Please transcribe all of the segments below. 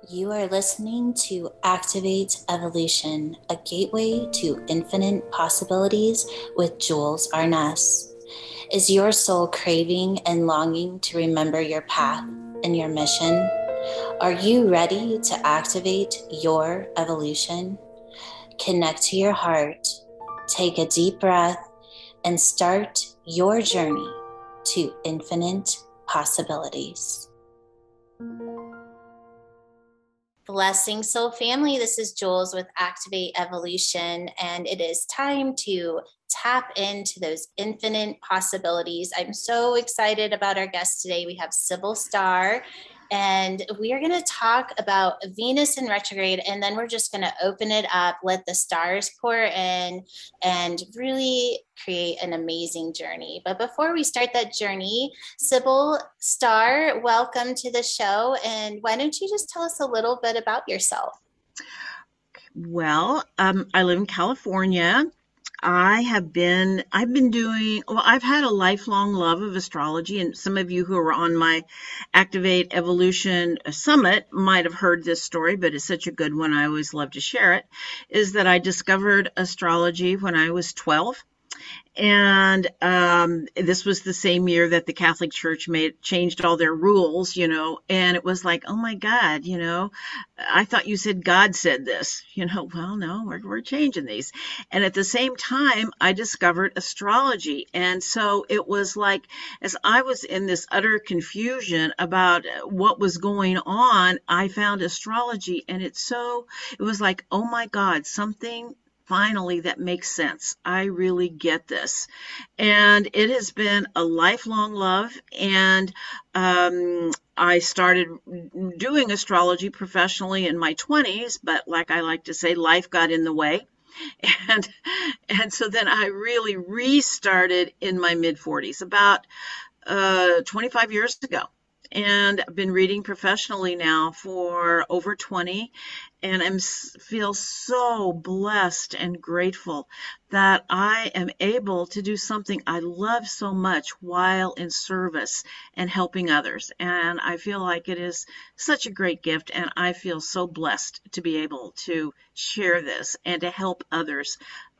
You are listening to Activate Evolution, a gateway to infinite possibilities with Jules Arness. Is your soul craving and longing to remember your path and your mission? Are you ready to activate your evolution? Connect to your heart, take a deep breath, and start your journey to infinite possibilities. Blessing Soul Family. This is Jules with Activate Evolution, and it is time to tap into those infinite possibilities. I'm so excited about our guest today. We have Sybil Starr, and we are going to talk about Venus in retrograde, and then we're just going to open it up, let the stars pour in, and really create an amazing journey. But before we start that journey, Sybil Starr, welcome to the show. And why don't you just tell us a little bit about yourself? Well, I live in California. I've been doing, well, I've had a lifelong love of astrology, and some of you who are on my Activate Evolution Summit might have heard this story, but it's such a good one. I always love to share it. Is that I discovered astrology when I was 12. And this was the same year that the Catholic Church changed all their rules, and it was like, oh my God, I thought you said God said this, well, no, we're changing these. And at the same time, I discovered astrology. And so it was like, as I was in this utter confusion about what was going on, I found astrology, and it was like, oh my God, something finally that makes sense. I really get this. And it has been a lifelong love. And I started doing astrology professionally in my 20s, but like I like to say, life got in the way. And so then I really restarted in my mid 40s, about 25 years ago. And I've been reading professionally now for over 20, and feel so blessed and grateful that I am able to do something I love so much while in service and helping others. And I feel like it is such a great gift, and I feel so blessed to be able to share this and to help others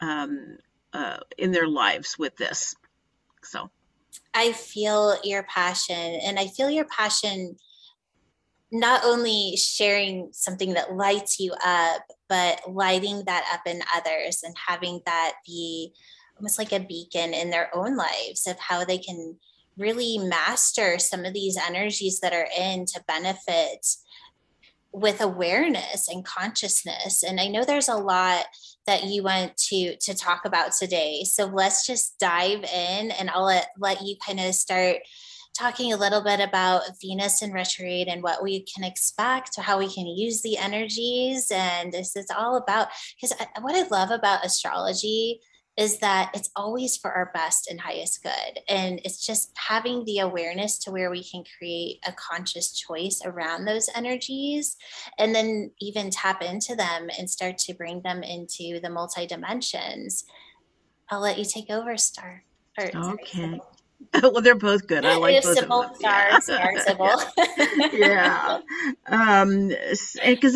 in their lives with this. So. I feel your passion, and I feel your passion not only sharing something that lights you up, but lighting that up in others and having that be almost like a beacon in their own lives of how they can really master some of these energies that are in to benefit with awareness and consciousness. And I know there's a lot that you want to talk about today, so let's just dive in, and I'll let you kind of start talking a little bit about Venus in retrograde and what we can expect, how we can use the energies. And this is all about, because what I love about astrology is that it's always for our best and highest good. And it's just having the awareness to where we can create a conscious choice around those energies, and then even tap into them and start to bring them into the multi dimensions. I'll let you take over, Star. Or sorry, Okay. Sybil. Well, they're both good. I like If both of Sybil, them. Star, Yeah. Star, Yeah. Sybil. Yeah. Because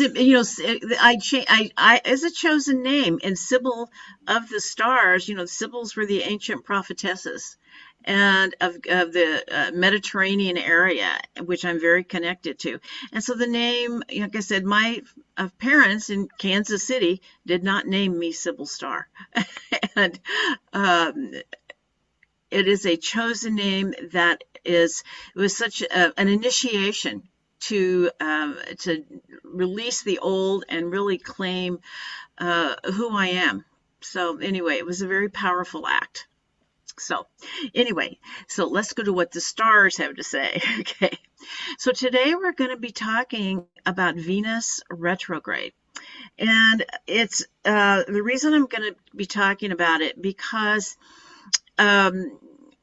I as a chosen name, and Sybil of the stars, Sibyls were the ancient prophetesses and of the Mediterranean area, which I'm very connected to. And so the name, like I said, my parents in Kansas City did not name me Sybil Starr. And um, it is a chosen name that it was such an initiation to release the old and really claim who I am. So anyway, it was a very powerful act. So anyway, so let's go to what the stars have to say. Okay. So today we're going to be talking about Venus retrograde. And it's the reason I'm going to be talking about it because um,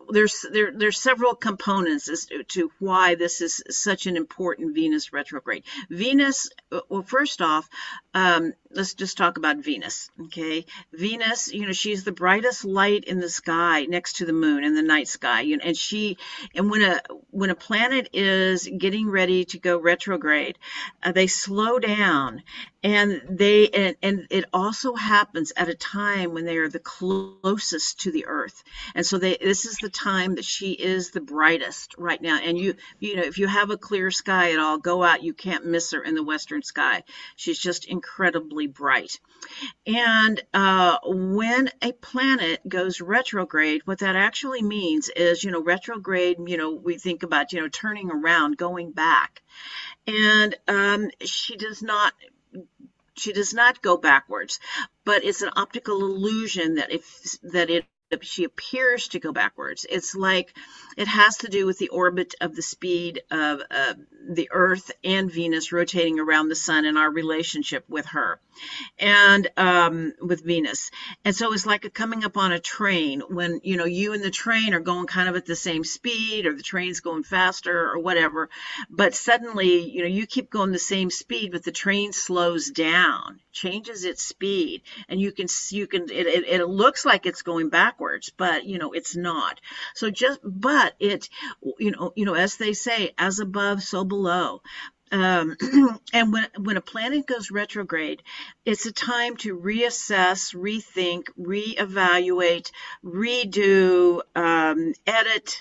there's several components as to why this is such an important Venus retrograde. Venus, well, first off, let's just talk about Venus. Okay, Venus, she's the brightest light in the sky next to the moon in the night sky. And when a planet is getting ready to go retrograde, they slow down, and it also happens at a time when they are the closest to the Earth. And so this is the time that she is the brightest right now. And if you have a clear sky at all, go out. You can't miss her in the western sky. She's just incredibly bright. And when a planet goes retrograde, what that actually means is, retrograde, we think about, turning around, going back. And she does not go backwards, but it's an optical illusion that she appears to go backwards. It's like it has to do with the orbit of the speed of the Earth and Venus rotating around the sun and our relationship with her and with Venus. And so it's like coming up on a train when, you and the train are going kind of at the same speed, or the train's going faster or whatever. But suddenly, you keep going the same speed, but the train slows down, changes its speed, and it looks like it's going backwards, but it's not. So but it, as they say, as above, so below. And when a planet goes retrograde, it's a time to reassess, rethink, reevaluate, redo, edit.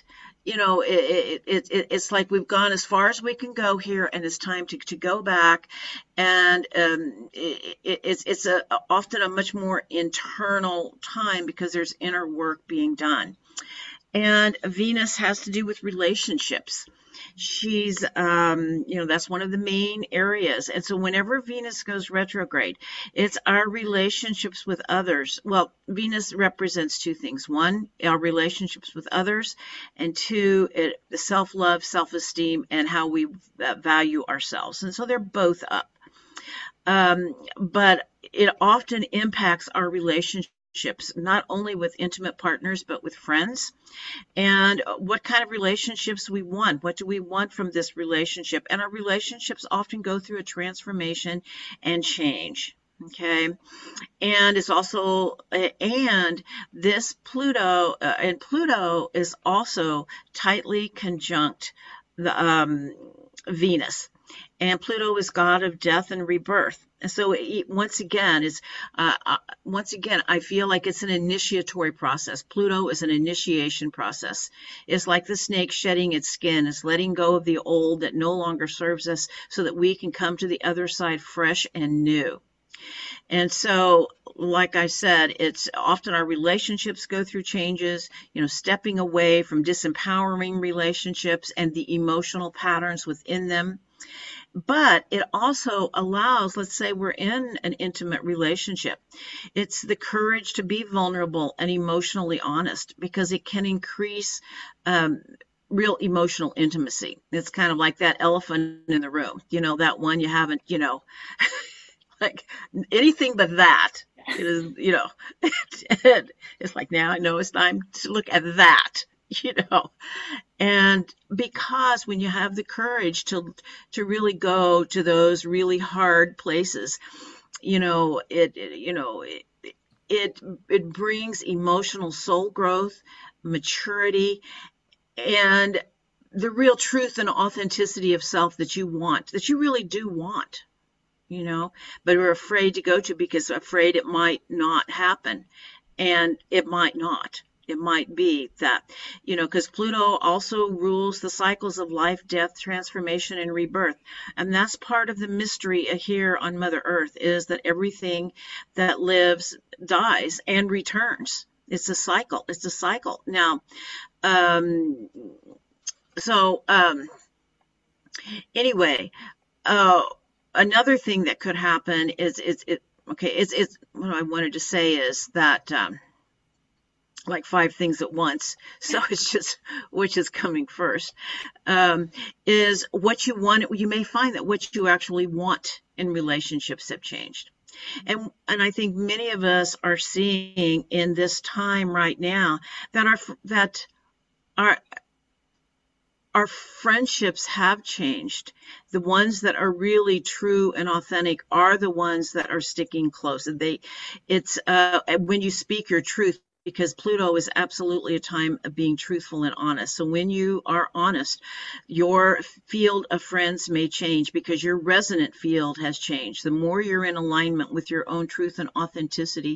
It's like we've gone as far as we can go here, and it's time to go back. And it's often a much more internal time because there's inner work being done. And Venus has to do with relationships. She's, that's one of the main areas. And so whenever Venus goes retrograde, it's our relationships with others. Well, Venus represents two things. One, our relationships with others, and two, the self-love, self-esteem, and how we value ourselves. And so they're both up. But it often impacts our relationships, not only with intimate partners, but with friends, and what kind of relationships we want. What do we want from this relationship? And our relationships often go through a transformation and change. Okay. And it's also, and this Pluto, and Pluto is also tightly conjunct the Venus. And Pluto is god of death and rebirth. And so once again, I feel like it's an initiatory process. Pluto is an initiation process. It's like the snake shedding its skin. It's letting go of the old that no longer serves us so that we can come to the other side fresh and new. And so, like I said, it's often our relationships go through changes, stepping away from disempowering relationships and the emotional patterns within them. But it also allows, let's say we're in an intimate relationship. It's the courage to be vulnerable and emotionally honest, because it can increase real emotional intimacy. It's kind of like that elephant in the room, that one you haven't, like anything but that. It is, it's like, now I know it's time to look at that. And because when you have the courage to really go to those really hard places, it brings emotional soul growth, maturity, and the real truth and authenticity of self that you want, that you really do want, but we're afraid to go to because afraid it might not happen, and it might not. It might be that, because Pluto also rules the cycles of life, death, transformation, and rebirth. And that's part of the mystery here on Mother Earth, is that everything that lives dies and returns. It's a cycle. It's a cycle. Now, anyway, another thing that could happen is, what I wanted to say is that, like 5 things at once. So it's just which is coming first, is what you want. You may find that what you actually want in relationships have changed. And I think many of us are seeing in this time right now that our our friendships have changed. The ones that are really true and authentic are the ones that are sticking close. And it's when you speak your truth, because Pluto is absolutely a time of being truthful and honest. So when you are honest, your field of friends may change because your resonant field has changed. The more you're in alignment with your own truth and authenticity,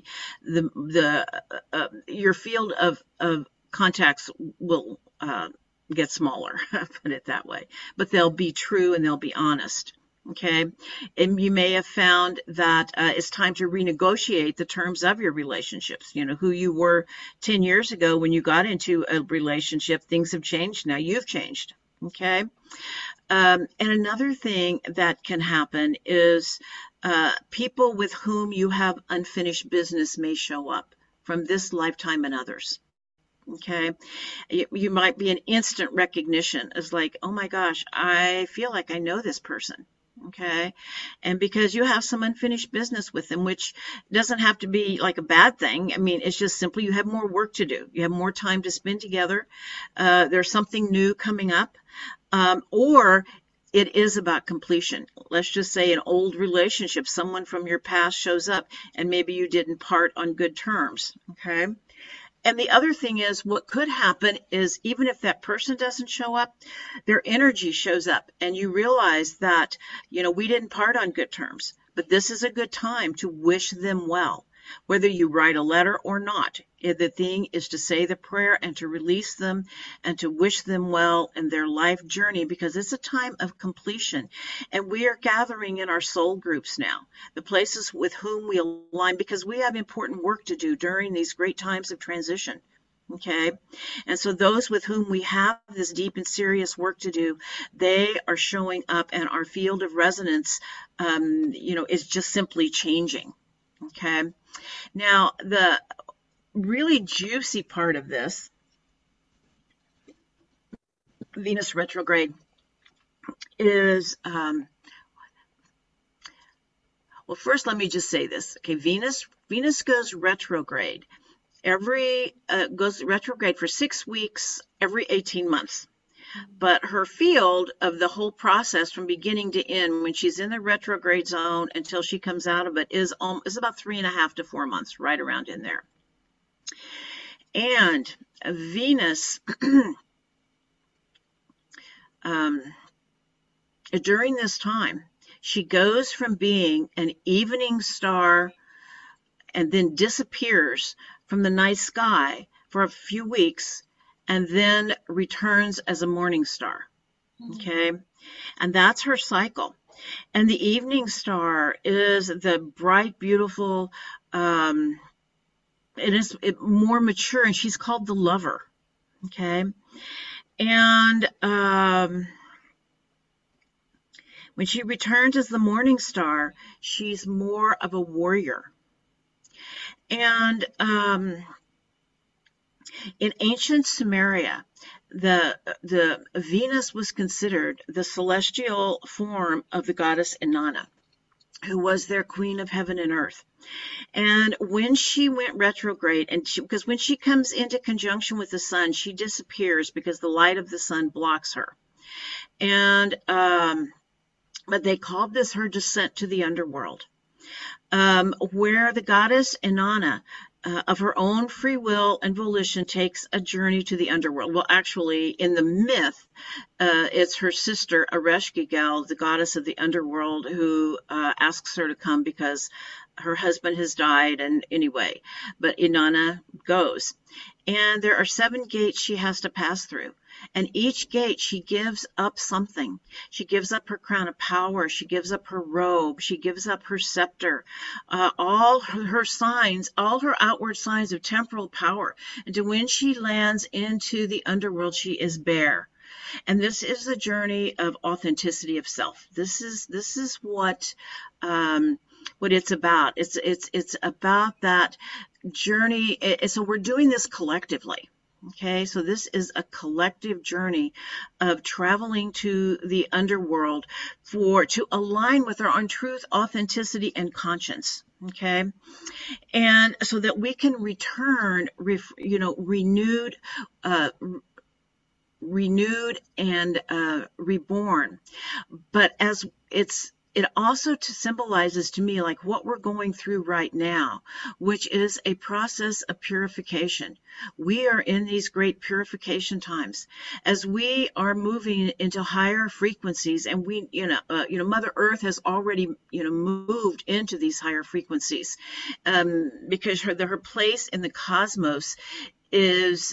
your field of contacts will get smaller, put it that way. But they'll be true and they'll be honest. Okay. And you may have found that it's time to renegotiate the terms of your relationships. You know, who you were 10 years ago when you got into a relationship, things have changed. Now you've changed. Okay. And another thing that can happen is people with whom you have unfinished business may show up from this lifetime and others. Okay. You might be an instant recognition as like, oh my gosh, I feel like I know this person. Okay. And because you have some unfinished business with them, which doesn't have to be like a bad thing. I mean, it's just simply you have more work to do. You have more time to spend together. There's something new coming up. Or it is about completion. Let's just say an old relationship, someone from your past shows up and maybe you didn't part on good terms. Okay. And the other thing is, what could happen is even if that person doesn't show up, their energy shows up and you realize that, you know, we didn't part on good terms, but this is a good time to wish them well, whether you write a letter or not. The thing is to say the prayer and to release them and to wish them well in their life journey, because it's a time of completion. And we are gathering in our soul groups now, the places with whom we align, because we have important work to do during these great times of transition. Okay. And so those with whom we have this deep and serious work to do, they are showing up and our field of resonance, is just simply changing. Okay. Now, the really juicy part of this, Venus retrograde, is, well, first let me just say this. Okay, Venus goes retrograde goes retrograde for 6 weeks every 18 months. But her field of the whole process from beginning to end, when she's in the retrograde zone until she comes out of it, is about 3.5 to 4 months, right around in there. And Venus, during this time, she goes from being an evening star and then disappears from the night sky for a few weeks and then returns as a morning star. Okay. And that's her cycle. And the evening star is the bright, beautiful, it is more mature, and she's called the lover. Okay. And when she returns as the morning star, she's more of a warrior. And in ancient Sumeria, the Venus was considered the celestial form of the goddess Inanna, who was their queen of heaven and earth. And when she went retrograde, because when she comes into conjunction with the sun, she disappears because the light of the sun blocks her. And but they called this her descent to the underworld, where the goddess Inanna, of her own free will and volition, takes a journey to the underworld. Well, actually, in the myth, it's her sister Ereshkigal, the goddess of the underworld, who asks her to come because her husband has died. And anyway, but Inanna goes. And there are 7 gates she has to pass through. And each gate, she gives up something. She gives up her crown of power. She gives up her robe. She gives up her scepter. All her signs, all her outward signs of temporal power. And when she lands into the underworld, she is bare. And this is the journey of authenticity of self. This is what it's about. It's about that journey. So we're doing this collectively. Okay, so this is a collective journey of traveling to the underworld to align with our own truth, authenticity, and conscience. Okay, and so that we can return, renewed, renewed and reborn. But as it also symbolizes to me like what we're going through right now, which is a process of purification. We are in these great purification times as we are moving into higher frequencies, and we, Mother Earth has already, moved into these higher frequencies, because her place in the cosmos is,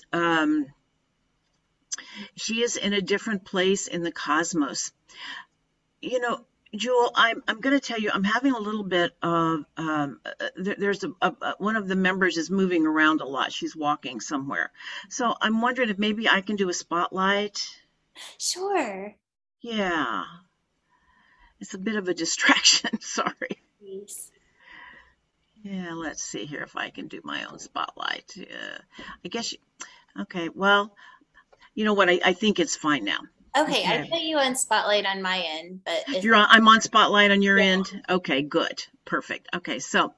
she is in a different place in the cosmos. You know, Jewel, I'm going to tell you, I'm having a little bit of, there's one of the members is moving around a lot. She's walking somewhere. So I'm wondering if maybe I can do a spotlight. Sure. Yeah, it's a bit of a distraction. Sorry. Please. Yeah, let's see here if I can do my own spotlight. I guess, okay, well, you know what? I think it's fine now. Okay, I Okay. put you on spotlight on my end, but if I'm on spotlight on your yeah. end. Okay, good. Perfect. Okay,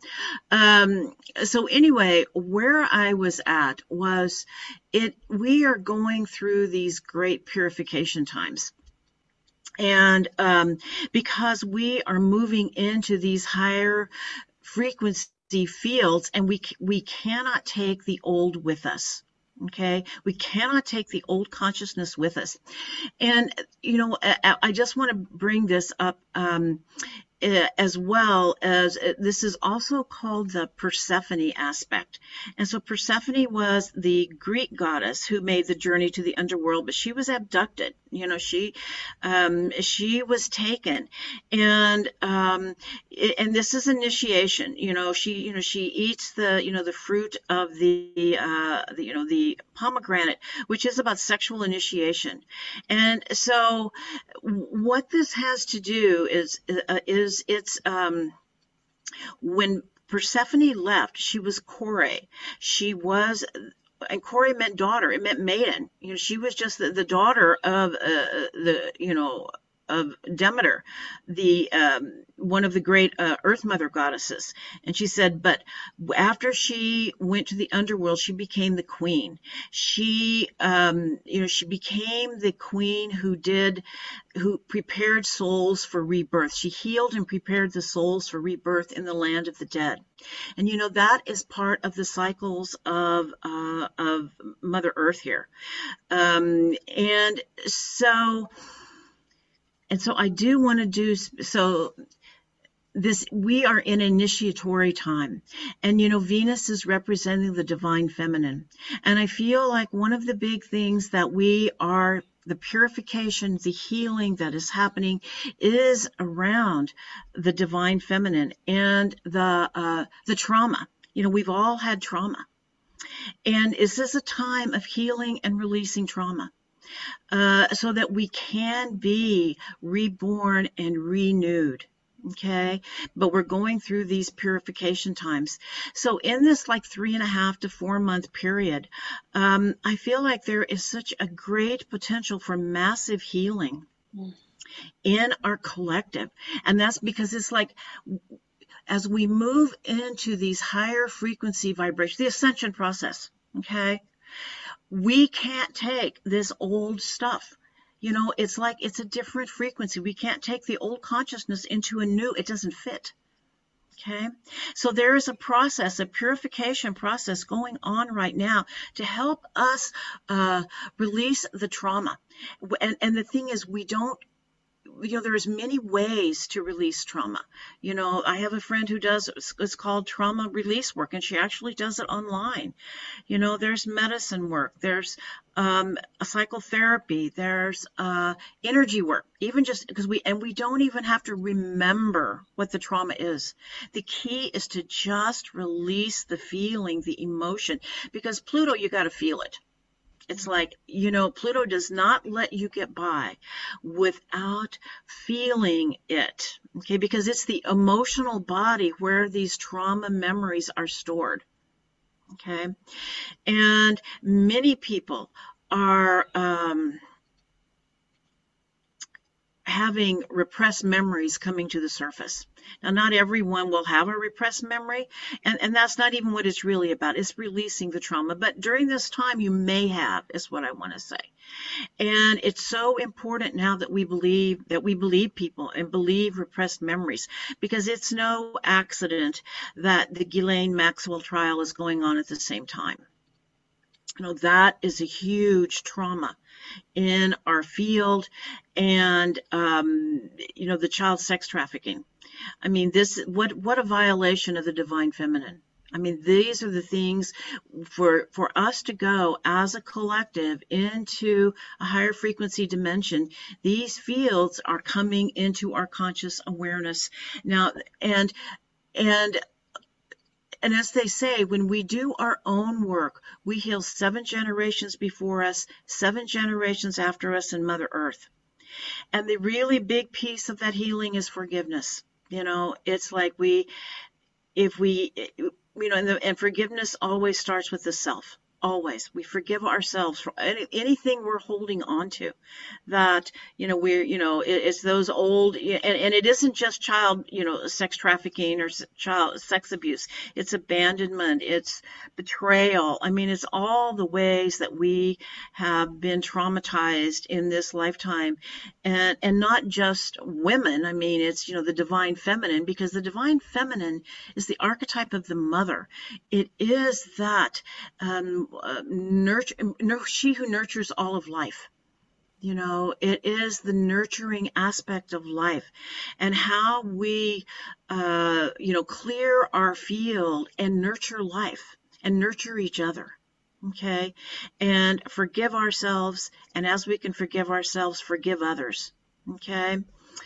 so anyway, where I was at was we are going through these great purification times. And because we are moving into these higher frequency fields, and we cannot take the old with us. Okay, we cannot take the old consciousness with us. And, I just want to bring this up, as well as this is also called the Persephone aspect. And so Persephone was the Greek goddess who made the journey to the underworld, but she was abducted. She was taken, and this is initiation. She eats the fruit of the pomegranate, which is about sexual initiation. And so what this has to do is it's when Persephone left, she was Kore. She was, and Kore meant daughter. It meant maiden. She was just the daughter of of Demeter, the one of the great Earth Mother goddesses. And she said, but after she went to the underworld, she became the queen. She became the queen who prepared souls for rebirth. She healed and prepared the souls for rebirth in the land of the dead. And that is part of the cycles of Mother Earth here. And so I do want to do so. We are in initiatory time, and Venus is representing the divine feminine, and I feel like one of the big things that the purification, the healing that is happening is around the divine feminine and the trauma. We've all had trauma, and is this a time of healing and releasing trauma? So that we can be reborn and renewed. Okay, but we're going through these purification times. So in this like 3.5 to 4 month period, I feel like there is such a great potential for massive healing in our collective. And that's because it's like, as we move into these higher frequency vibrations, the ascension process, okay, we can't take this old stuff. It's like it's a different frequency. We can't take the old consciousness into a new. It doesn't fit. Okay, so there is a process, a purification process going on right now to help us release the trauma. And the thing is, we don't. There's many ways to release trauma. I have a friend who does, it's called trauma release work, and she actually does it online. There's medicine work, there's a psychotherapy, there's energy work, even just because we don't even have to remember what the trauma is. The key is to just release the feeling, the emotion, because Pluto, you got to feel it. It's like, Pluto does not let you get by without feeling it, okay? Because it's the emotional body where these trauma memories are stored, okay? And many people are having repressed memories coming to the surface. Now, not everyone will have a repressed memory, and that's not even what it's really about. It's releasing the trauma. But during this time, you may have, is what I want to say. And it's so important now that we believe people and believe repressed memories, because it's no accident that the Ghislaine Maxwell trial is going on at the same time. That is a huge trauma in our field, and the child sex trafficking. I mean, what a violation of the divine feminine. I mean, these are the things for us to go as a collective into a higher frequency dimension. These fields are coming into our conscious awareness now, and as they say, when we do our own work, we heal 7 generations before us, 7 generations after us in Mother Earth. And the really big piece of that healing is forgiveness. It's like and forgiveness always starts with the self. Always. We forgive ourselves for anything we're holding on to, that, it's those old, and it isn't just child, sex trafficking or child sex abuse. It's abandonment. It's betrayal. I mean, it's all the ways that we have been traumatized in this lifetime, and not just women. I mean, it's, the divine feminine, because the divine feminine is the archetype of the mother. It is that, she who nurtures all of life. It is the nurturing aspect of life, and how we, clear our field and nurture life and nurture each other. Okay, and forgive ourselves, and as we can forgive ourselves, forgive others. Okay.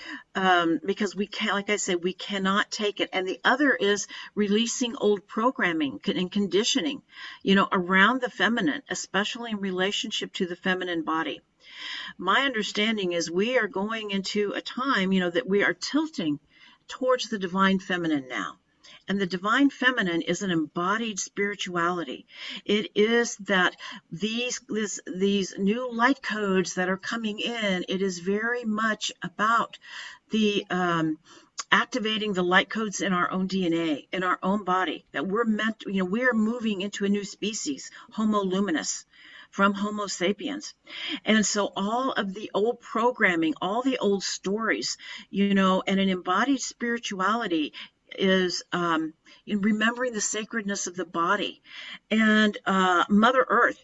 Because we can't, like I said, we cannot take it. And the other is releasing old programming and conditioning, around the feminine, especially in relationship to the feminine body. My understanding is we are going into a time, that we are tilting towards the divine feminine now. And the divine feminine is an embodied spirituality. It is that these new light codes that are coming in, it is very much about the activating the light codes in our own DNA, in our own body, that we're meant, we are moving into a new species, Homo luminous, from Homo sapiens. And so all of the old programming, all the old stories, and an embodied spirituality is in remembering the sacredness of the body. And Mother Earth,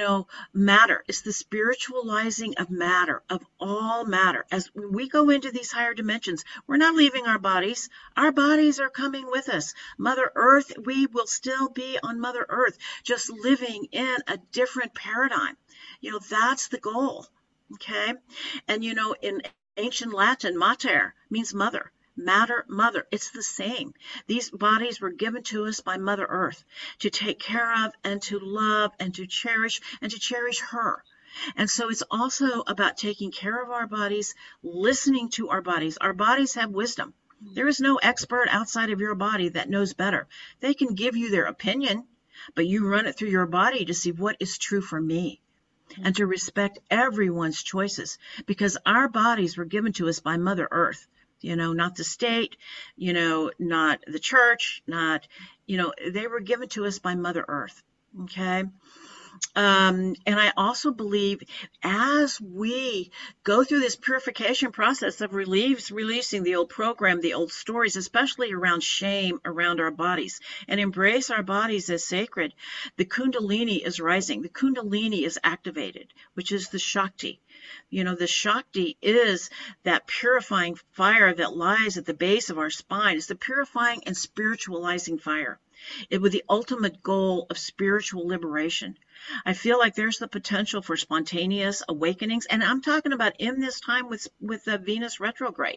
matter is the spiritualizing of matter, of all matter. As we go into these higher dimensions, we're not leaving our bodies. Our bodies are coming with us. Mother Earth, we will still be on Mother Earth, just living in a different paradigm. That's the goal. Okay. And, in ancient Latin, mater means mother. Matter, mother, it's the same. These bodies were given to us by Mother Earth to take care of and to love and to cherish her. And so it's also about taking care of our bodies, listening to our bodies. Our bodies have wisdom. There is no expert outside of your body that knows better. They can give you their opinion, but you run it through your body to see what is true for me, and to respect everyone's choices, because our bodies were given to us by Mother Earth. Not the state, not the church, they were given to us by Mother Earth. Okay. And I also believe as we go through this purification process of releasing the old program, the old stories, especially around shame around our bodies, and embrace our bodies as sacred, the Kundalini is rising. The Kundalini is activated, which is the Shakti. The Shakti is that purifying fire that lies at the base of our spine. It's the purifying and spiritualizing fire, with the ultimate goal of spiritual liberation. I feel like there's the potential for spontaneous awakenings, and I'm talking about in this time with the Venus retrograde,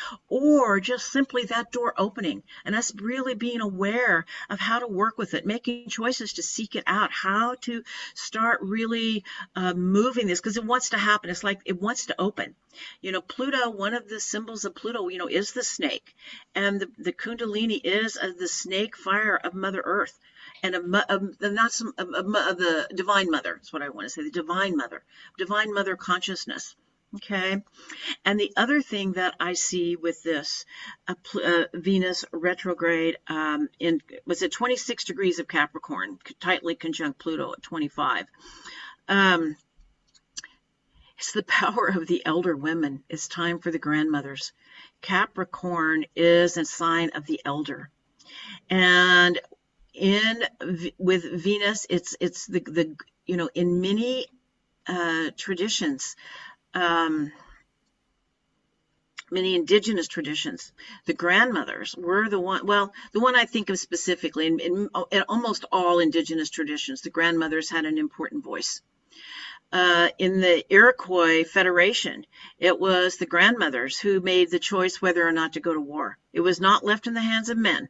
or just simply that door opening and us really being aware of how to work with it, making choices to seek it out, how to start really moving this, because it wants to happen. It's like it wants to open. Pluto, one of the symbols of Pluto, is the snake, and the Kundalini is the snake fire of Mother Earth. And of the Divine Mother, is what I want to say, the Divine Mother consciousness. Okay. And the other thing that I see with this Venus retrograde was at 26 degrees of Capricorn, tightly conjunct Pluto at 25. Um, it's the power of the elder women. It's time for the grandmothers. Capricorn is a sign of the elder. And with Venus, it's the in many traditions, um, many indigenous traditions, the grandmothers were the one. Well, the one I think of specifically in almost all indigenous traditions, the grandmothers had an important voice. In the Iroquois Federation, it was the grandmothers who made the choice whether or not to go to war. It was not left in the hands of men.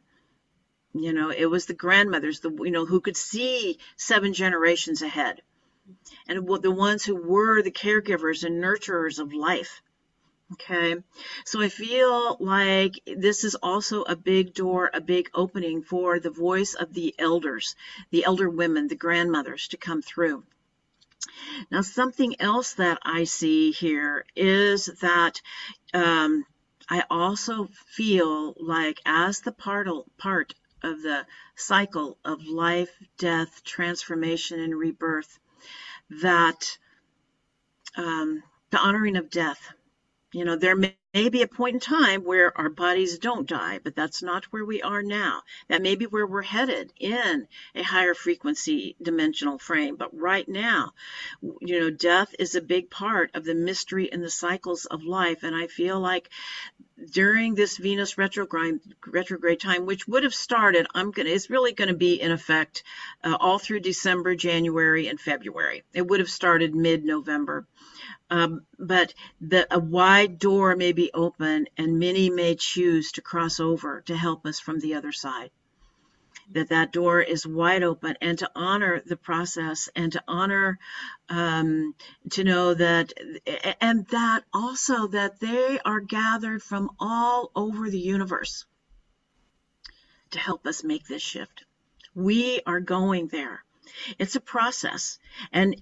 It was the grandmothers, who could see 7 generations ahead, and the ones who were the caregivers and nurturers of life. Okay, so I feel like this is also a big door, a big opening for the voice of the elders, the elder women, the grandmothers to come through. Now, something else that I see here is that I also feel like as the part of the cycle of life, death, transformation, and rebirth, that the honoring of death. There may be a point in time where our bodies don't die, but that's not where we are now. That may be where we're headed in a higher frequency dimensional frame. But right now, death is a big part of the mystery and the cycles of life. And I feel like during this Venus retrograde time, which would have started, it's really going to be in effect all through December, January, and February. It would have started mid-November. But a wide door may be open, and many may choose to cross over to help us from the other side. That door is wide open, and to honor the process, and to honor, to know that, and that also that they are gathered from all over the universe to help us make this shift. We are going there. It's a process, and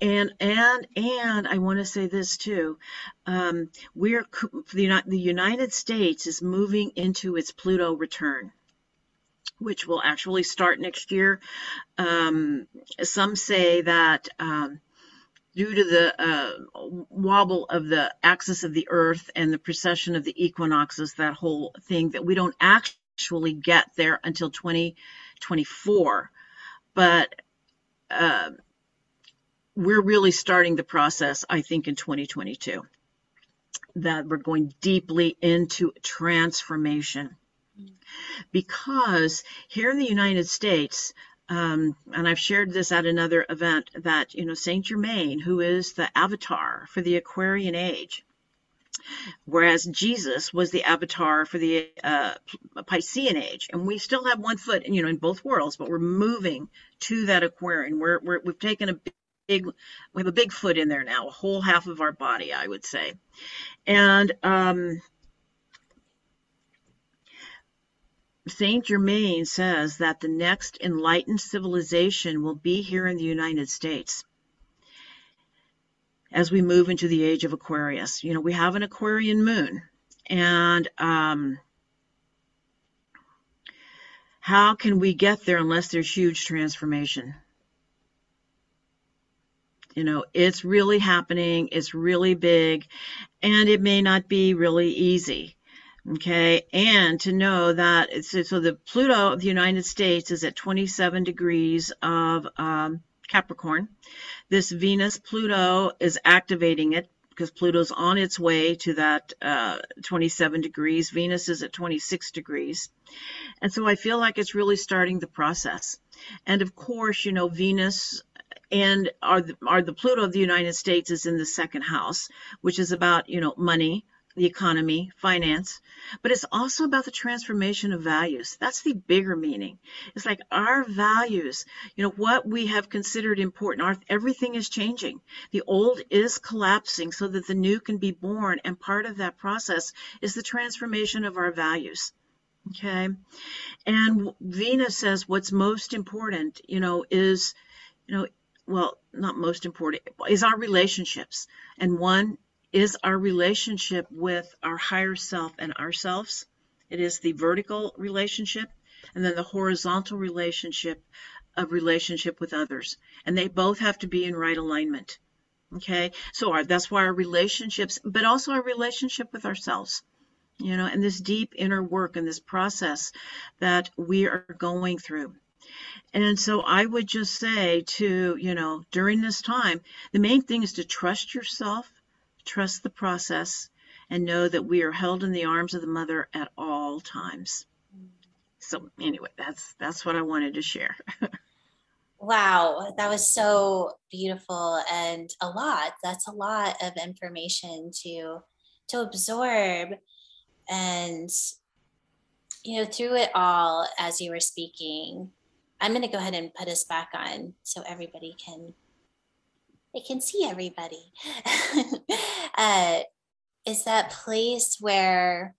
I want to say this too. The United States is moving into its Pluto return, which will actually start next year. Some say that due to the wobble of the axis of the Earth and the precession of the equinoxes, that whole thing, that we don't actually get there until 2024, but we're really starting the process, I think, in 2022, that we're going deeply into transformation. Because here in the United States, and I've shared this at another event, that, Saint Germain, who is the avatar for the Aquarian age, whereas Jesus was the avatar for the Piscean age, and we still have one foot, in both worlds, but we're moving to that Aquarian. We've taken we have a big foot in there now, a whole half of our body, I would say, and Saint Germain says that the next enlightened civilization will be here in the United States as we move into the age of Aquarius. We have an Aquarian moon, and how can we get there unless there's huge transformation? It's really happening, it's really big, and it may not be really easy. Okay, and to know that so the Pluto of the United States is at 27 degrees of Capricorn. This Venus Pluto is activating it because Pluto's on its way to that 27 degrees. Venus is at 26 degrees. And so I feel like it's really starting the process. And of course, Venus and the Pluto of the United States is in the second house, which is about, money, the economy, finance, but it's also about the transformation of values. That's the bigger meaning. It's like our values, what we have considered important, everything is changing. The old is collapsing so that the new can be born, and part of that process is the transformation of our values. Okay, and Venus says what's most important, well, not most important, is our relationships. And one is our relationship with our higher self and ourselves. It is the vertical relationship, and then the horizontal relationship with others. And they both have to be in right alignment. Okay, so that's why our relationships, but also our relationship with ourselves, and this deep inner work and this process that we are going through. And so I would just say to, during this time, the main thing is to trust yourself, trust the process, and know that we are held in the arms of the mother at all times. So anyway, that's what I wanted to share. Wow, that was so beautiful and a lot. That's a lot of information to absorb. And through it all, as you were speaking, I'm going to go ahead and put us back on so everybody can see everybody. uh, is that place where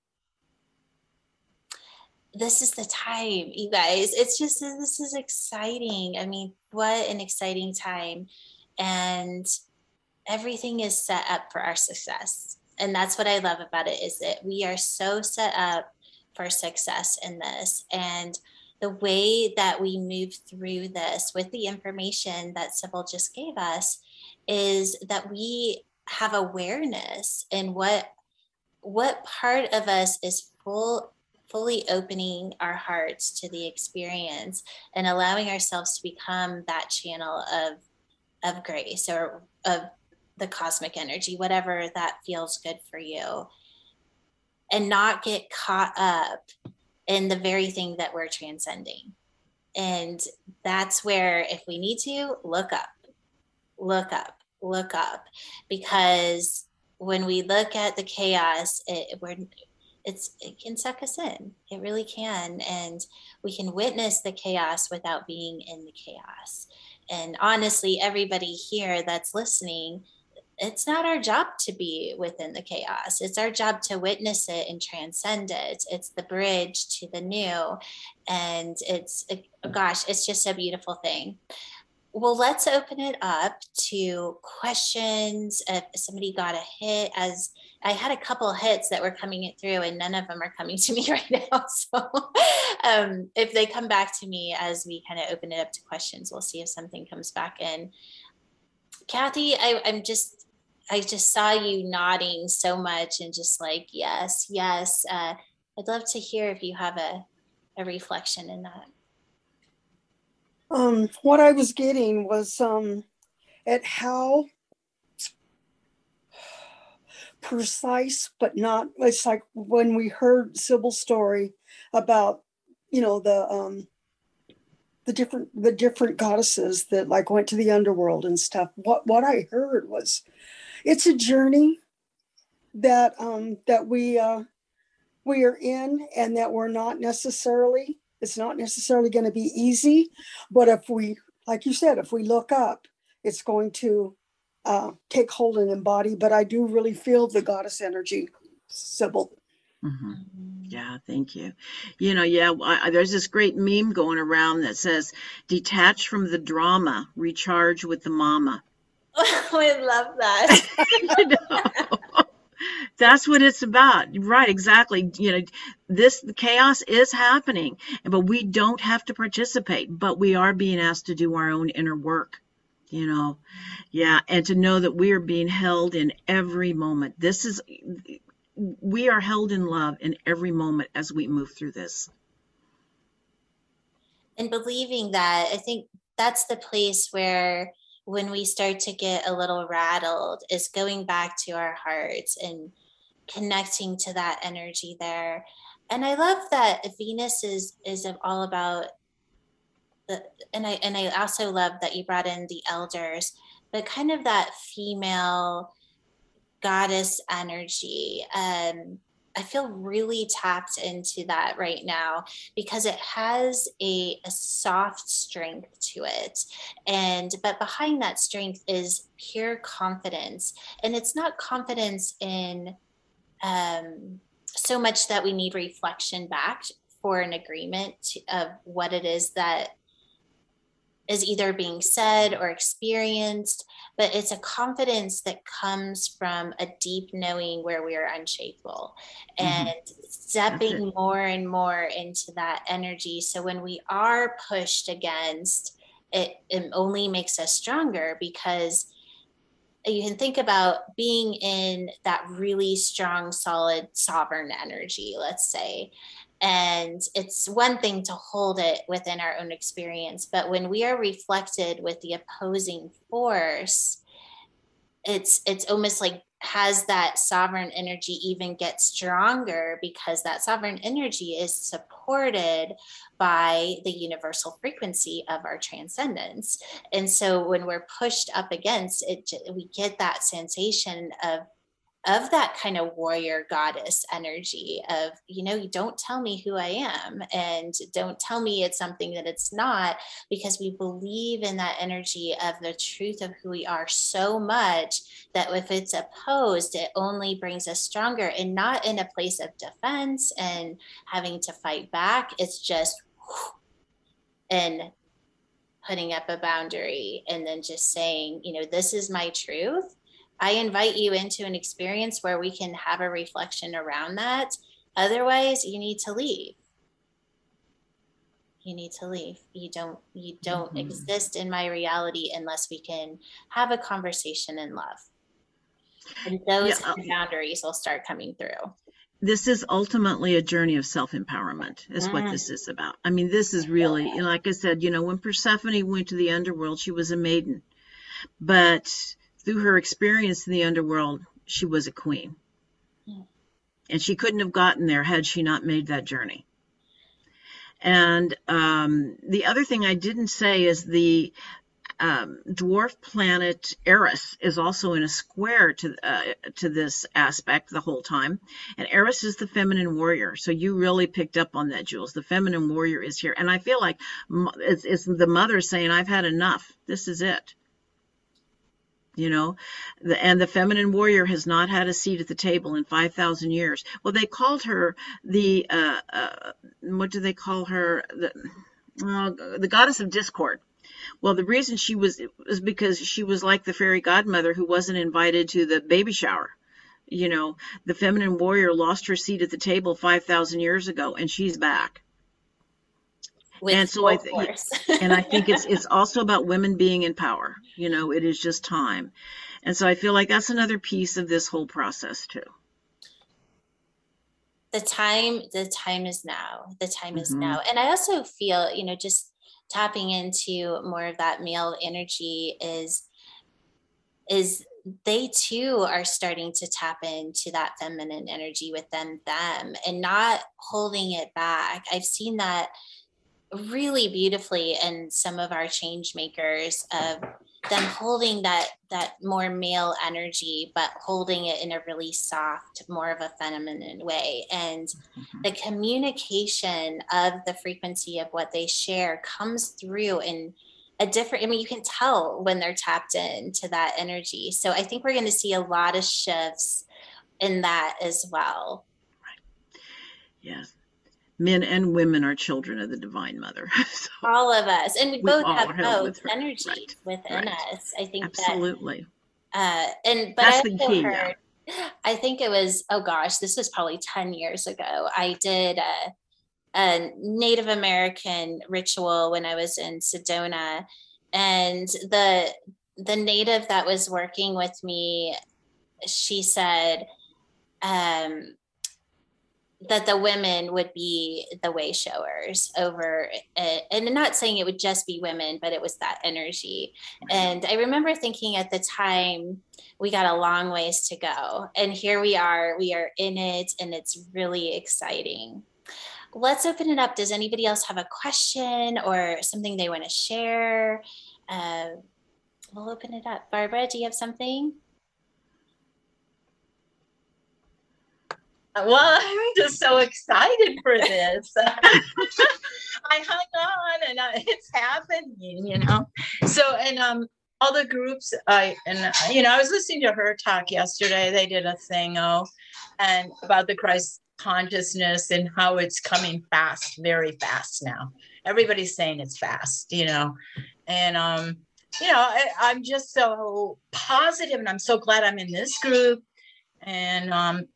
this is the time, you guys. It's just, this is exciting. I mean, what an exciting time. And everything is set up for our success. And that's what I love about it, is that we are so set up for success in this. And the way that we move through this with the information that Sybil just gave us is that we have awareness in what part of us is fully opening our hearts to the experience and allowing ourselves to become that channel of grace or of the cosmic energy, whatever that feels good for you, and not get caught up in the very thing that we're transcending. And that's where, if we need to, look up, look up, look up, because when we look at the chaos, it can suck us in. It really can. And we can witness the chaos without being in the chaos. And honestly, everybody here that's listening, it's not our job to be within the chaos. It's our job to witness it and transcend it. It's the bridge to the new. And gosh, it's just a beautiful thing. Well, let's open it up to questions. If somebody got a hit, as I had a couple of hits that were coming through, and none of them are coming to me right now. So if they come back to me as we kind of open it up to questions, we'll see if something comes back in. Kathy, I just saw you nodding so much and just like, yes, yes. I'd love to hear if you have a reflection in that. What I was getting was at how precise, but not. It's like when we heard Sybil's story about, the different goddesses that like went to the underworld and stuff. What I heard was, it's a journey that that we are in, and that we're not necessarily. It's not necessarily going to be easy, but if we, like you said, if we look up, it's going to take hold and embody. But I do really feel the goddess energy, Sybil. Mm-hmm. Yeah, thank you. There's this great meme going around that says, detach from the drama, recharge with the mama. I love that. That's what it's about. Right, exactly. The chaos is happening, but we don't have to participate, but we are being asked to do our own inner work, Yeah, and to know that we are being held in every moment. We are held in love in every moment as we move through this. And believing that, I think that's the place where, when we start to get a little rattled, is going back to our hearts and connecting to that energy there. And I love that Venus is all about and I also love that you brought in the elders, but kind of that female goddess energy. I feel really tapped into that right now, because it has a soft strength to it. But behind that strength is pure confidence. And it's not confidence in so much that we need reflection back for an agreement of what it is that is either being said or experienced, but it's a confidence that comes from a deep knowing where we are unshakable and stepping more and more into that energy. So when we are pushed against, it only makes us stronger, because you can think about being in that really strong, solid, sovereign energy, let's say. And it's one thing to hold it within our own experience, but when we are reflected with the opposing force, it's almost like has that sovereign energy even get stronger, because that sovereign energy is supported by the universal frequency of our transcendence. And so when we're pushed up against it, we get that sensation of that kind of warrior goddess energy of, you don't tell me who I am, and don't tell me it's something that it's not, because we believe in that energy of the truth of who we are so much that if it's opposed, it only brings us stronger, and not in a place of defense and having to fight back. It's just and putting up a boundary and then just saying, this is my truth. I invite you into an experience where we can have a reflection around that. Otherwise, you need to leave. You need to leave. You don't exist in my reality unless we can have a conversation in love. And those boundaries will start coming through. This is ultimately a journey of self-empowerment is what this is about. I mean, this is really, like I said, when Persephone went to the underworld, she was a maiden. But through her experience in the underworld, she was a queen. And she couldn't have gotten there had she not made that journey. And the other thing I didn't say is the dwarf planet Eris is also in a square to this aspect the whole time. And Eris is the feminine warrior. So you really picked up on that, Jules. The feminine warrior is here. And I feel like it's the mother saying, I've had enough. This is it. And the feminine warrior has not had a seat at the table in 5,000 years. Well, they called her the, what do they call her? The goddess of discord. Well, the reason she was because she was like the fairy godmother who wasn't invited to the baby shower. The feminine warrior lost her seat at the table 5,000 years ago, and she's back. And so I think it's also about women being in power. It is just time. And so I feel like that's another piece of this whole process too. The time is now. The time is now. And I also feel, just tapping into more of that male energy is they too are starting to tap into that feminine energy within them and not holding it back. I've seen that really beautifully in some of our change makers of them holding that more male energy, but holding it in a really soft, more of a feminine way. And the communication of the frequency of what they share comes through in a different, you can tell when they're tapped into that energy. So I think we're going to see a lot of shifts in that as well. Right. Yes. Men and women are children of the Divine Mother. So all of us. And we both have both energy within us. I think absolutely. But that's I the key. Heard, I think it was, this was probably 10 years ago. I did a Native American ritual when I was in Sedona. And the native that was working with me, she said, that the women would be the way showers over it. And I'm not saying it would just be women, but it was that energy. And I remember thinking at the time, we got a long ways to go. And here we are in it, and it's really exciting. Let's open it up. Does anybody else have a question or something they want to share? We'll open it up. Barbara, do you have something? Well, I'm just so excited for this. I hung on, and it's happening, So, and all the groups, I was listening to her talk yesterday. They did a thing, and about the Christ consciousness and how it's coming fast, very fast now. Everybody's saying it's fast, And, I'm just so positive, and I'm so glad I'm in this group. And,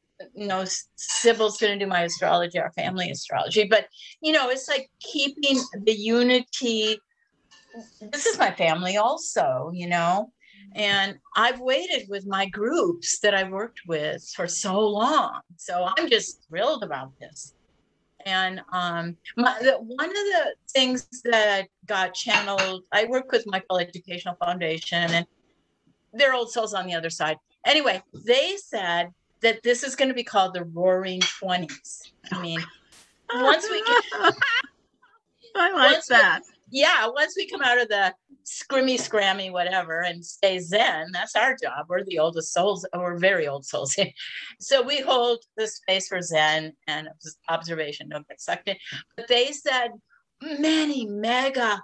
Sybil's going to do my astrology, our family astrology. But, it's like keeping the unity. This is my family also, and I've waited with my groups that I've worked with for so long. So I'm just thrilled about this. And one of the things that got channeled, I work with Michael Educational Foundation, and they're old souls on the other side. Anyway, they said that this is going to be called the Roaring 20s. I mean, once we get... I like that. Once we come out of the scrammy, whatever, and stay Zen, that's our job. We're the oldest souls. We're very old souls. So we hold the space for Zen and observation. Don't get sucked in. But they said many mega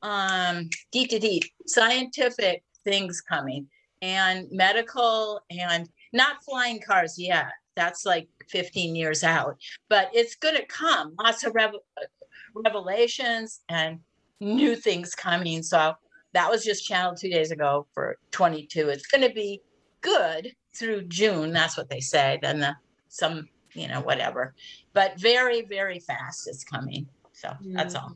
deep scientific things coming, and medical, and not flying cars yet. That's like 15 years out, but it's going to come. Lots of revelations and new things coming. So that was just channeled 2 days ago for 22. It's going to be good through June. That's what they say. Then whatever, but very, very fast it's coming. So that's all.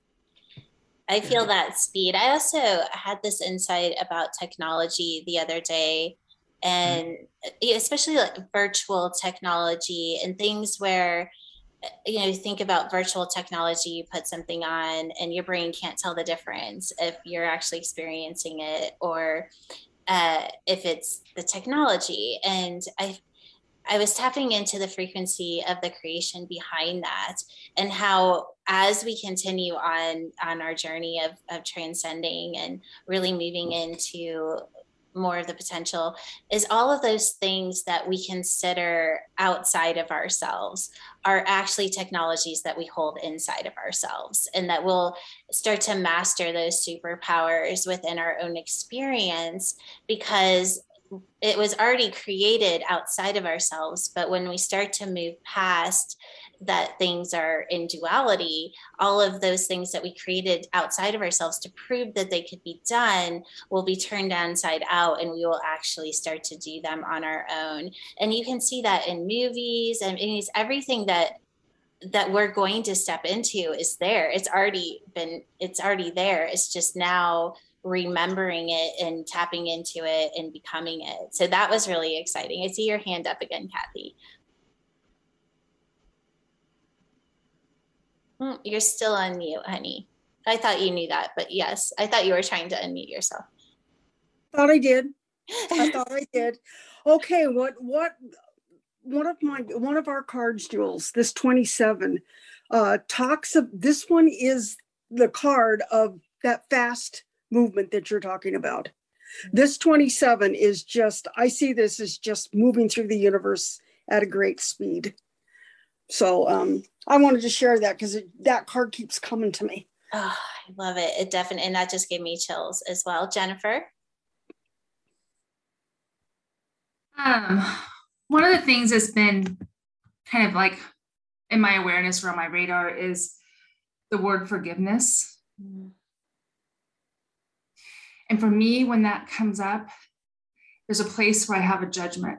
I feel that speed. I also had this insight about technology the other day, and especially like virtual technology and things where, you think about virtual technology, you put something on and your brain can't tell the difference if you're actually experiencing it or if it's the technology. And I was tapping into the frequency of the creation behind that, and how as we continue on our journey of transcending and really moving into more of the potential, is all of those things that we consider outside of ourselves are actually technologies that we hold inside of ourselves, and that we'll start to master those superpowers within our own experience, because it was already created outside of ourselves. But when we start to move past that things are in duality, all of those things that we created outside of ourselves to prove that they could be done will be turned inside out, and we will actually start to do them on our own. And you can see that in movies, and everything that we're going to step into is there. It's already there. It's just now remembering it and tapping into it and becoming it. So that was really exciting. I see your hand up again, Kathy. You're still on mute, honey. I thought you knew that, but yes, I thought you were trying to unmute yourself. Thought I did. Okay, one of our cards, Jules, this 27, talks of, this one is the card of that fast movement that you're talking about. This 27 is just, I see this as just moving through the universe at a great speed. So I wanted to share that because that card keeps coming to me. Oh, I love it. It definitely, and that just gave me chills as well. Jennifer? One of the things that's been kind of like in my awareness or on my radar is the word forgiveness. And for me, when that comes up, there's a place where I have a judgment.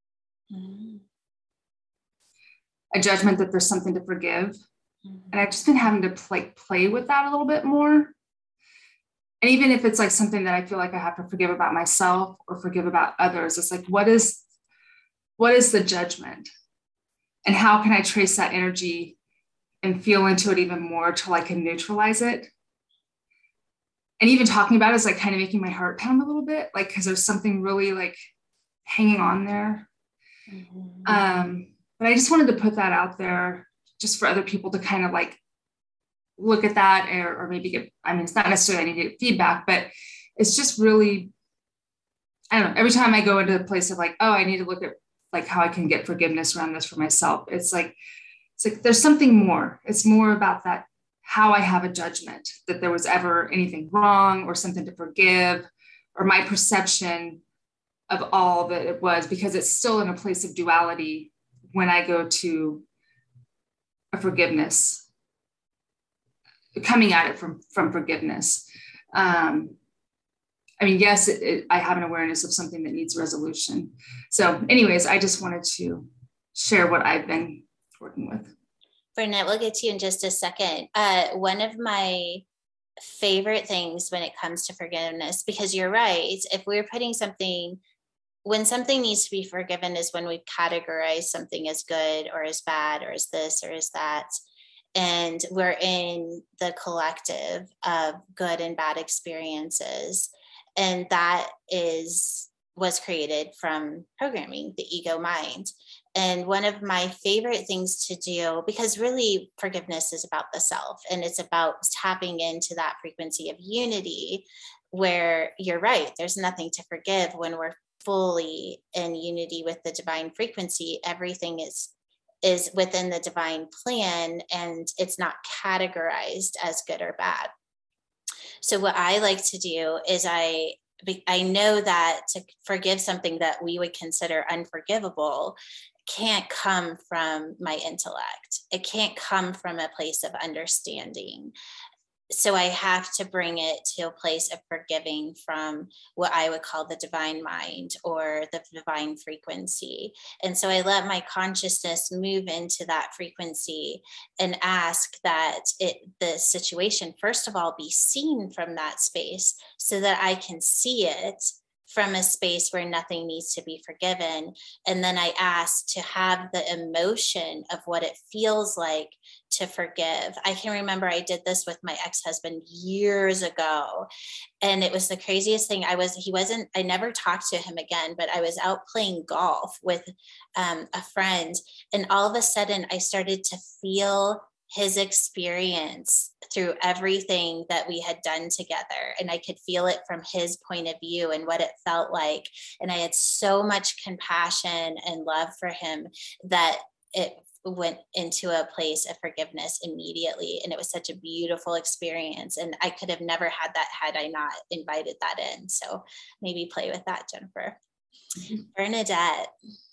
A judgment that there's something to forgive. And I've just been having to play with that a little bit more. And even if it's like something that I feel like I have to forgive about myself or forgive about others, it's like, what is the judgment? And how can I trace that energy and feel into it even more till I can neutralize it? And even talking about it is like kind of making my heart pound a little bit, like, because there's something really like hanging on there. But I just wanted to put that out there just for other people to kind of like look at that or maybe get, I mean, it's not necessarily I need to get feedback, but it's just really, I don't know, every time I go into a place of like, oh, I need to look at like how I can get forgiveness around this for myself. It's like there's something more. It's more about that, how I have a judgment that there was ever anything wrong or something to forgive, or my perception of all that it was, because it's still in a place of duality when I go to a forgiveness, coming at it from forgiveness. I mean, yes, I have an awareness of something that needs resolution. So anyways, I just wanted to share what I've been working with. Bernadette, we'll get to you in just a second. One of my favorite things when it comes to forgiveness, because you're right, if we're putting something, when something needs to be forgiven is when we categorize something as good or as bad or as this or as that. And we're in the collective of good and bad experiences. And that was created from programming, the ego mind. And one of my favorite things to do, because really forgiveness is about the self, and it's about tapping into that frequency of unity, where you're right, there's nothing to forgive when we're fully in unity with the divine frequency. Everything is within the divine plan, and it's not categorized as good or bad. So what I like to do is I know that to forgive something that we would consider unforgivable can't come from my intellect. It can't come from a place of understanding. So I have to bring it to a place of forgiving from what I would call the divine mind or the divine frequency. And so I let my consciousness move into that frequency and ask that the situation, first of all, be seen from that space so that I can see it from a space where nothing needs to be forgiven. And then I ask to have the emotion of what it feels like to forgive. I can remember I did this with my ex-husband years ago, and it was the craziest thing. I never talked to him again, but I was out playing golf with a friend, and all of a sudden I started to feel his experience through everything that we had done together. And I could feel it from his point of view and what it felt like. And I had so much compassion and love for him that it went into a place of forgiveness immediately. And it was such a beautiful experience. And I could have never had that had I not invited that in. So maybe play with that, Jennifer. Bernadette.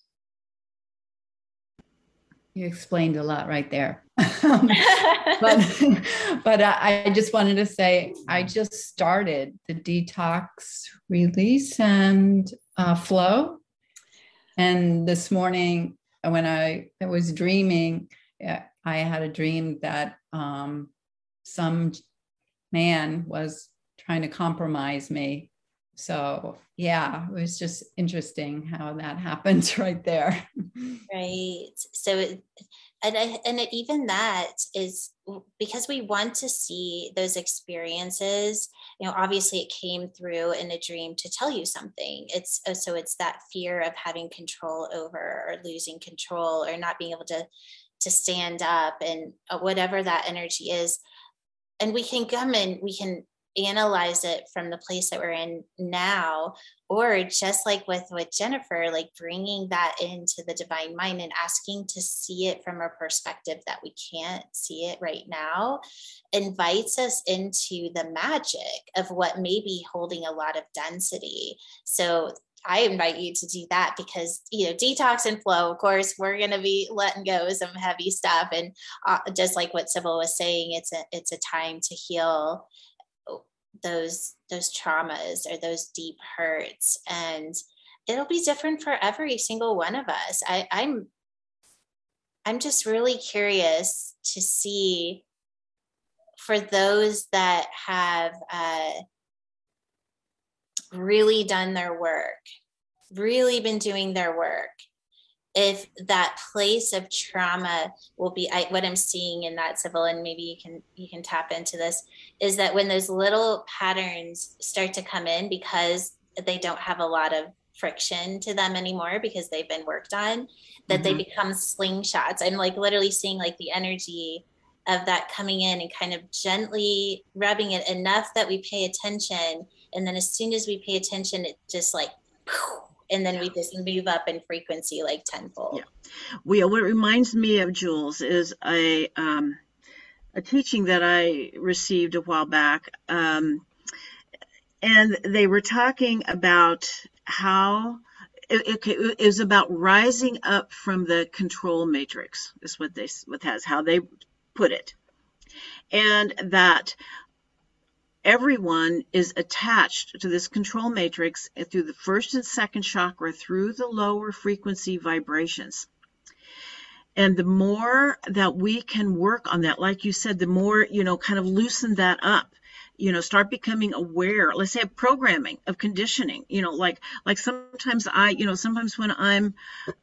You explained a lot right there. but I just wanted to say, I just started the detox release and flow. And this morning when I was dreaming, I had a dream that some man was trying to compromise me. So yeah, it was just interesting how that happened right there. Right. So, even that is because we want to see those experiences. Obviously it came through in a dream to tell you something. It's that fear of having control over or losing control or not being able to stand up and whatever that energy is. And we can come and we can analyze it from the place that we're in now, or just like with Jennifer, like bringing that into the divine mind and asking to see it from a perspective that we can't see it right now, invites us into the magic of what may be holding a lot of density. So I invite you to do that because, detox and flow, of course, we're going to be letting go of some heavy stuff. And just like what Sybil was saying, it's a time to heal those traumas or those deep hurts, and it'll be different for every single one of us. I'm just really curious to see, for those that have really done their work, really been doing their work, if that place of trauma will be, what I'm seeing in that, Sybil, and maybe you can tap into this, is that when those little patterns start to come in because they don't have a lot of friction to them anymore because they've been worked on, that they become slingshots. I'm like literally seeing like the energy of that coming in and kind of gently rubbing it enough that we pay attention. And then as soon as we pay attention, it just like, and then we just move up in frequency like tenfold. Yeah. What it reminds me of, Jules, is a teaching that I received a while back. And they were talking about how it is about rising up from the control matrix, is how they put it. And that everyone is attached to this control matrix through the first and second chakra through the lower frequency vibrations. And the more that we can work on that, like you said, the more, kind of loosen that up, start becoming aware, let's say programming of conditioning, like sometimes sometimes when I'm,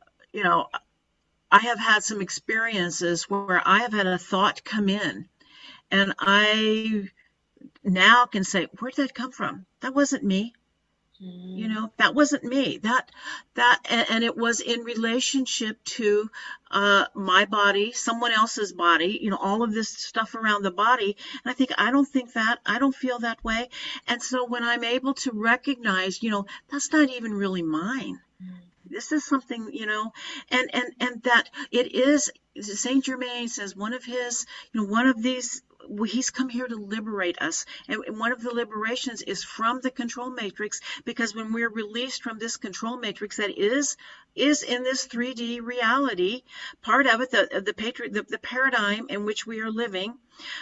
I have had some experiences where I have had a thought come in and I now can say, where did that come from? That wasn't me. That wasn't me. And it was in relationship to my body, someone else's body, all of this stuff around the body. And I don't feel that way. And so when I'm able to recognize, that's not even really mine. This is something, and that it is, Saint Germain says one of these, he's come here to liberate us. And one of the liberations is from the control matrix, because when we're released from this control matrix that is in this 3D reality, part of it, the paradigm in which we are living,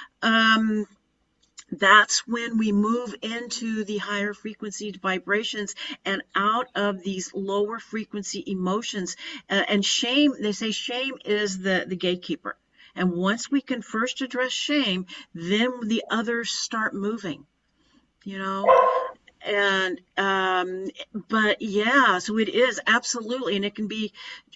that's when we move into the higher frequency vibrations and out of these lower frequency emotions. And shame, they say shame is the gatekeeper. And once we can first address shame, then the others start moving, and, but yeah, so it is absolutely, and it can be,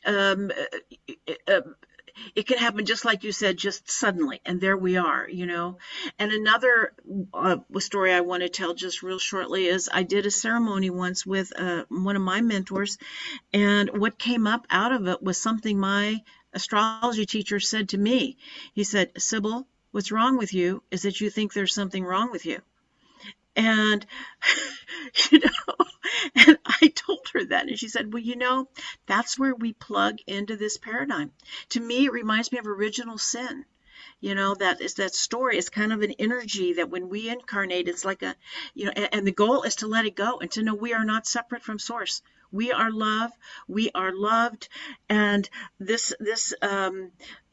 it can happen just like you said, just suddenly, and there we are, And another story I want to tell just real shortly is I did a ceremony once with one of my mentors, and what came up out of it was something my astrology teacher said to me. He said, Sybil, what's wrong with you is that you think there's something wrong with you. And, and I told her that, and she said, well, that's where we plug into this paradigm. To me, it reminds me of original sin. That story is kind of an energy that when we incarnate, it's like and the goal is to let it go and to know we are not separate from source. We are love. We are loved, and this, and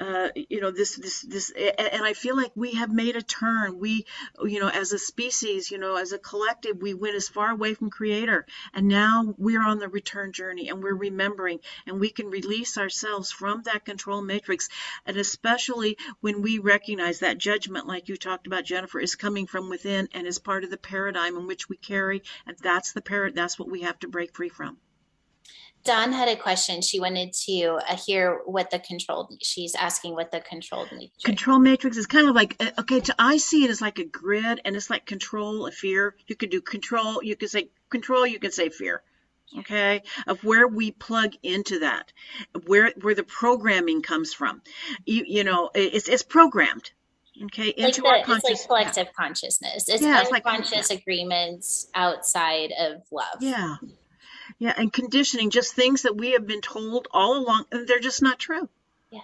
I feel like we have made a turn. We, as a species, as a collective, we went as far away from Creator, and now we're on the return journey, and we're remembering, and we can release ourselves from that control matrix, and especially when we recognize that judgment, like you talked about, Jennifer, is coming from within and is part of the paradigm in which we carry, and that's what we have to break free from. Dawn had a question. She wanted to hear she's asking what the controlled matrix. Control matrix is kind of like, I see it as like a grid, and it's like control of fear. You could do control, you could say control, you could say fear. Okay, of where we plug into that, where the programming comes from. It's programmed. Okay, into our consciousness. It's like collective consciousness. It's unconscious agreements outside of love. Yeah. Yeah, and conditioning, just things that we have been told all along, and they're just not true. Yeah,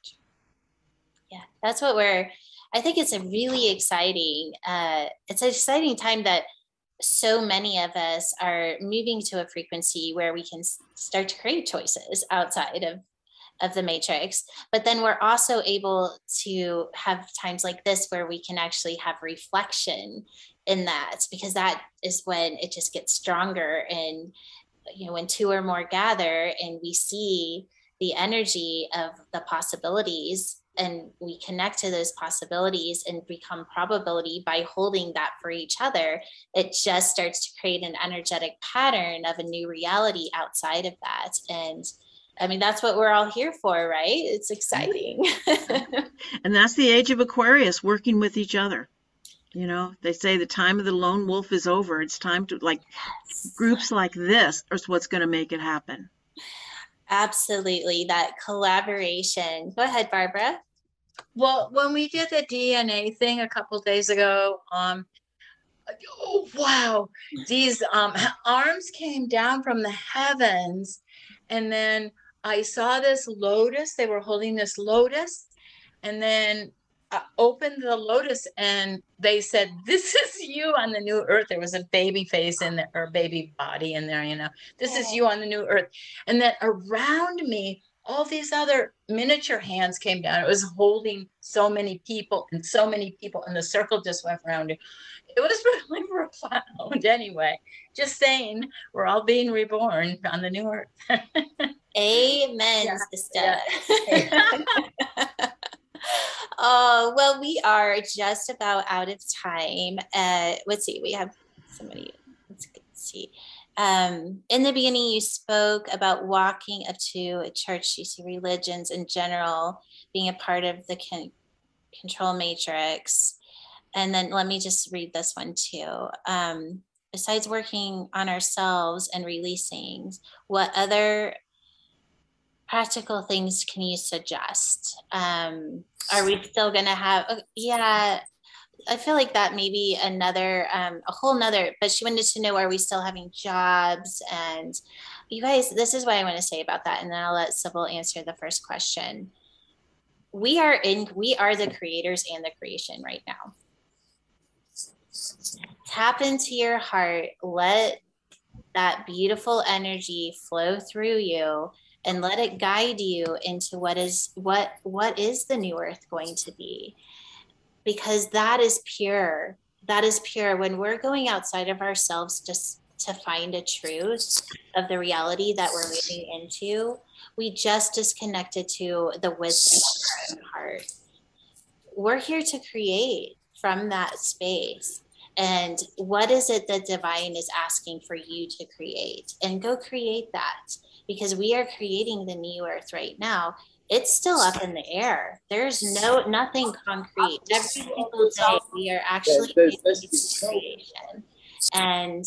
that's what I think it's a really exciting, it's an exciting time that so many of us are moving to a frequency where we can start to create choices outside of the matrix, but then we're also able to have times like this where we can actually have reflection in that, because that is when it just gets stronger. And when two or more gather and we see the energy of the possibilities and we connect to those possibilities and become probability by holding that for each other, it just starts to create an energetic pattern of a new reality outside of that. And I mean, that's what we're all here for, right? It's exciting. And that's the age of Aquarius, working with each other. They say the time of the lone wolf is over. It's time to groups like this is what's going to make it happen. Absolutely. That collaboration. Go ahead, Barbara. Well, when we did the DNA thing a couple of days ago, oh, wow, these arms came down from the heavens. And then I saw this lotus. They were holding this lotus. And then opened the lotus and they said, this is you on the new earth. There was a baby face in there, or baby body in there, this is you on the new earth. And then around me, all these other miniature hands came down. It was holding so many people, and the circle just went around. It was really profound. Anyway, just saying, we're all being reborn on the new earth. Amen, Yeah, sister. yeah. Oh, well, we are just about out of time. Let's see, we have somebody. Let's see. In the beginning, you spoke about walking up to a church. You see religions in general being a part of the control matrix. And then let me just read this one too. Besides working on ourselves and releasing, what other practical things can you suggest? Are we still going to have, yeah, I feel like that may be another, a whole nother, but she wanted to know, are we still having jobs? And you guys, this is what I want to say about that. And then I'll let Sybil answer the first question. We are the creators and the creation right now. Tap into your heart, let that beautiful energy flow through you, and let it guide you into what is the new earth going to be, because that is pure. That is pure. When we're going outside of ourselves just to find a truth of the reality that we're moving into, we just disconnected to the wisdom of our own heart. We're here to create from that space. And what is it that divine is asking for you to create? And go create that, because we are creating the new earth right now. It's still up in the air. There's nothing concrete. Every single day we are actually creating creation. And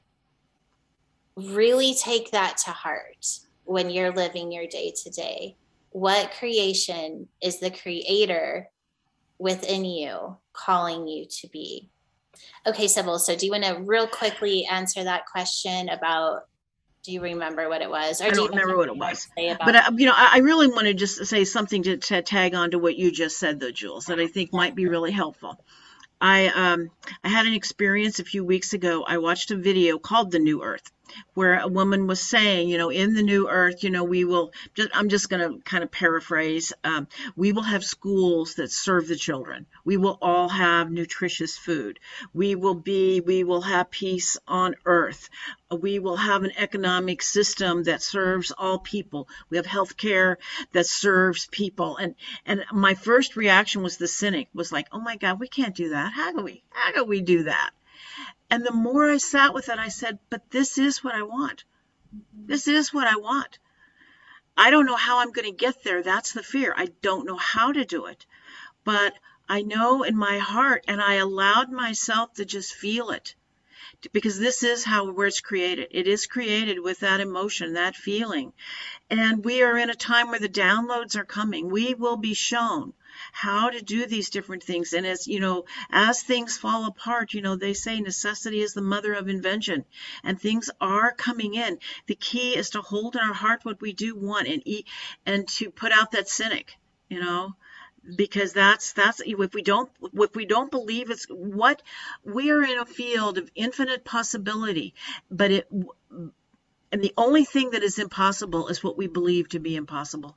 really take that to heart when you're living your day to day. What creation is the creator within you calling you to be? Okay, Sybil, so do you want to real quickly answer that question about, do you remember what it was? Or I do don't you remember what it was. about But, I really want to just say something to tag on to what you just said, though, Jules, that I think might be really helpful. I had an experience a few weeks ago. I watched a video called The New Earth, where a woman was saying, in the new earth, we will, I'm just going to kind of paraphrase, we will have schools that serve the children. We will all have nutritious food. We will have peace on earth. We will have an economic system that serves all people. We have healthcare that serves people. And my first reaction was the cynic was like, oh my God, we can't do that. How do we do that? And the more I sat with it, I said, but this is what I want. This is what I want. I don't know how I'm going to get there. That's the fear. I don't know how to do it. But I know in my heart, and I allowed myself to just feel it. Because this is where it's created. It is created with that emotion, that feeling. And we are in a time where the downloads are coming. We will be shown how to do these different things. And as things fall apart, they say necessity is the mother of invention, and things are coming in. The key is to hold in our heart what we do want and to put out that cynic, because that's if we don't believe it's what we are in a field of infinite possibility, and the only thing that is impossible is what we believe to be impossible.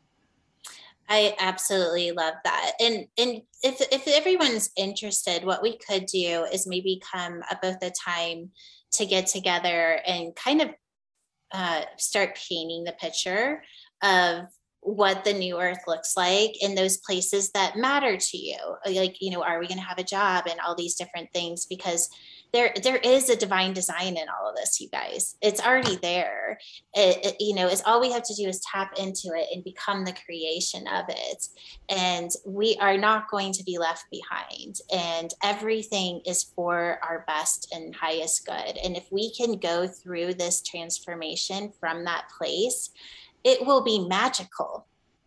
I absolutely love that. And if everyone's interested, what we could do is maybe come up with a time to get together and kind of start painting the picture of what the new earth looks like in those places that matter to you. Like, are we going to have a job and all these different things? Because there is a divine design in all of this, you guys. It's already there. It's all we have to do is tap into it and become the creation of it. And we are not going to be left behind. And everything is for our best and highest good. And if we can go through this transformation from that place, it will be magical.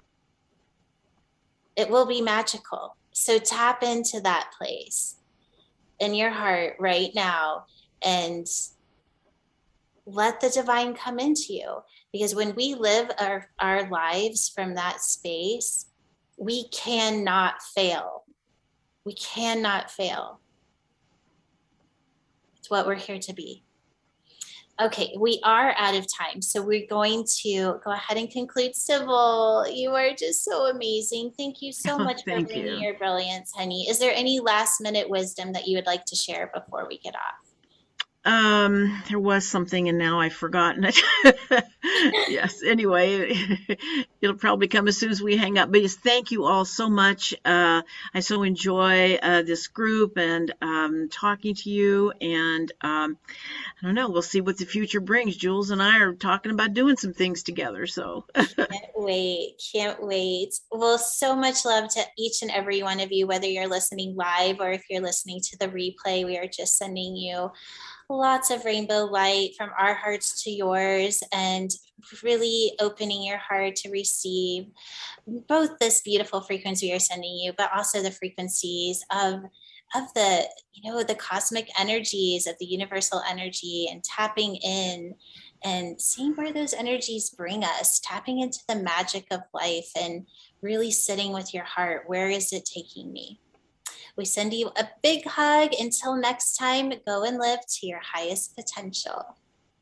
It will be magical. So tap into that place in your heart right now and let the divine come into you. Because when we live our lives from that space, we cannot fail. We cannot fail. It's what we're here to be. Okay, we are out of time. So we're going to go ahead and conclude. Sybil, you are just so amazing. Thank you so much for Thank bringing you. your brilliance, honey. Is there any last minute wisdom that you would like to share before we get off? There was something and now I've forgotten it. Yes, anyway, it'll probably come as soon as we hang up. But just thank you all so much. I so enjoy this group and talking to you. And I don't know, we'll see what the future brings. Jules and I are talking about doing some things together. So Can't wait. Can't wait. Well, so much love to each and every one of you, whether you're listening live or if you're listening to the replay. We are just sending you lots of rainbow light from our hearts to yours, and really opening your heart to receive both this beautiful frequency we are sending you, but also the frequencies of the, you know, the cosmic energies of the universal energy, and tapping in and seeing where those energies bring us, tapping into the magic of life and really sitting with your heart. Where is it taking me? We send you a big hug. Until next time, go and live to your highest potential.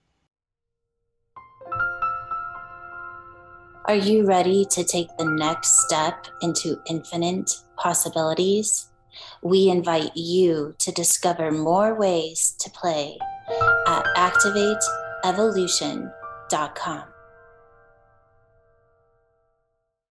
Are you ready to take the next step into infinite possibilities? We invite you to discover more ways to play at activateevolution.com.